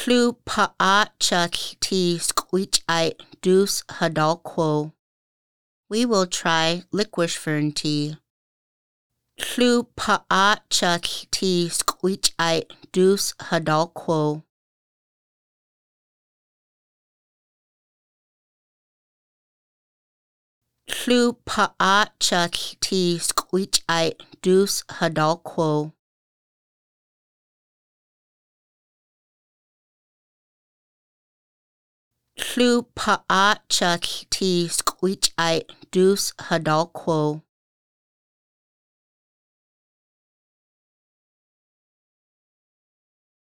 Clú pa'a chut T squeech deuce hadal quo. We will try licorice fern tea. Clú pa'a chut T squeech deuce hadal quo. Clú pa'a chut T squeech deuce hadal quo. Clú pa'a chut T squeech deuce hadal quo.